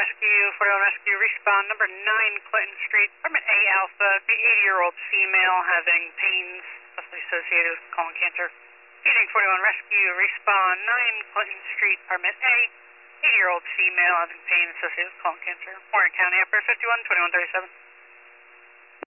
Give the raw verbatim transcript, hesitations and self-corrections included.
Rescue, forty-one Rescue, respond number nine Clinton Street, apartment A Alpha, the eighty-year-old female having pains possibly associated with colon cancer. Evening forty-one Rescue, respond nine Clinton Street, apartment A, eighty-year-old female having pain associated with colon cancer. Warren County, Upper fifty-one, twenty-one thirty-seven.